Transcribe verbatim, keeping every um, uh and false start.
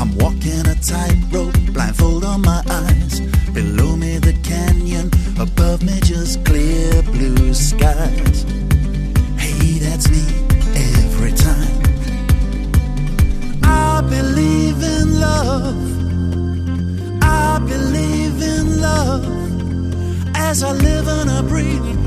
I'm walking a tightrope, blindfold on my eyes. Below me the canyon, above me just clear blue skies. Hey, that's me every time. I believe in love, I believe in love, as I live and I breathe.